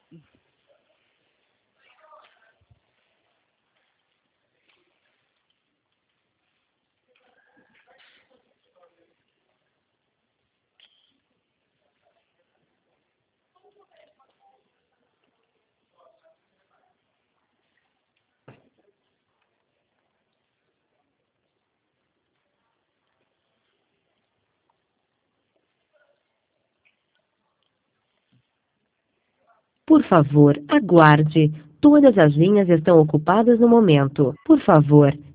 Por favor, aguarde. Todas as linhas estão ocupadas no momento. Por favor,